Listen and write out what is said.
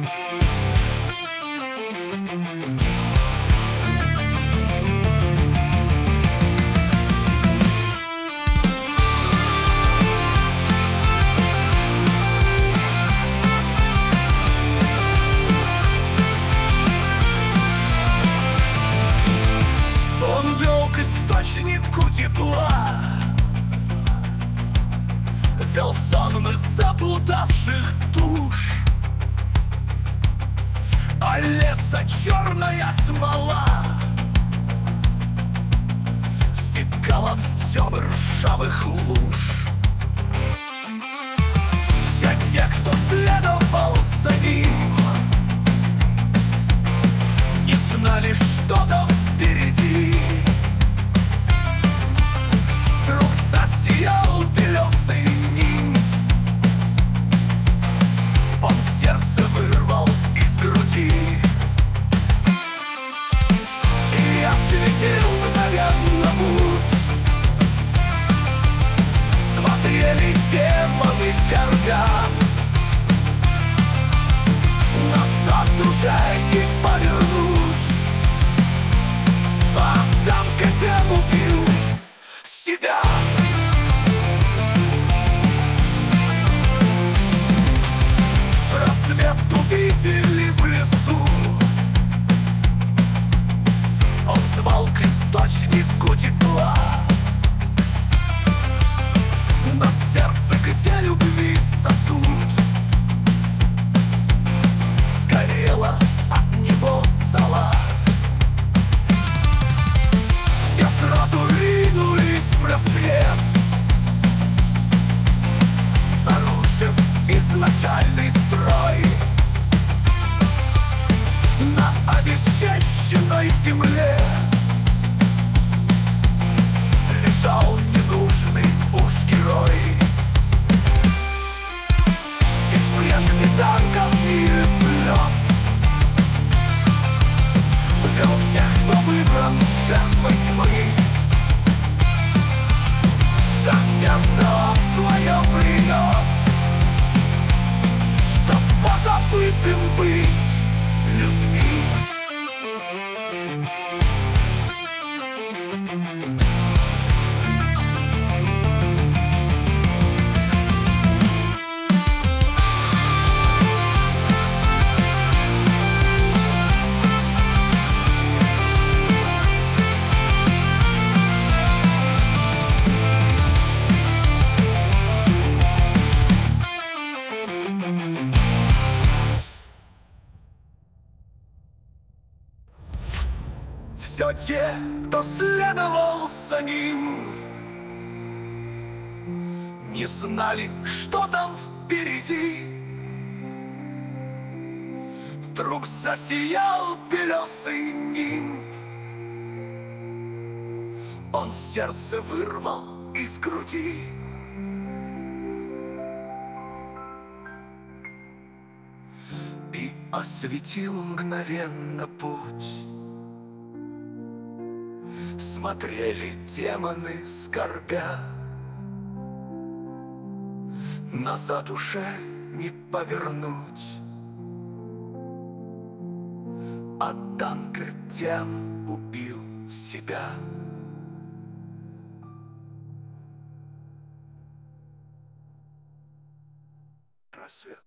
Он вел к источнику тепла, вел сонмы заблудавших душ. А леса черная смола стекала все в ржавых луж. Все те, кто следовал за ним, не знали, что там впереди. Вдруг засиял белесый нимб, он сердце вырвал из груди и осветил мгновенно путь. Смотрели демоны скорбя, назад уже не повернуть. А там, где убил себя, рассвет увидели в лесу. Он звал к источнику тепла, на сердце, где любви сосуд, сгорела от него зола. Все сразу ринулись в просвет, нарушив изначальный строй. На обесчещенной земле лежал ненужный уж герой. Здесь прежних танков и слез вел тех, кто выбран жертвой тьмы. В дар сердце он свое принес, чтоб позабытым быть людьми. Все те, кто следовал за ним, не знали, что там впереди. Вдруг засиял белесый нимб, он сердце вырвал из груди и осветил мгновенно путь. Смотрели демоны скорбя, назад уже не повернуть. А танкер тем убил себя. Рассвет.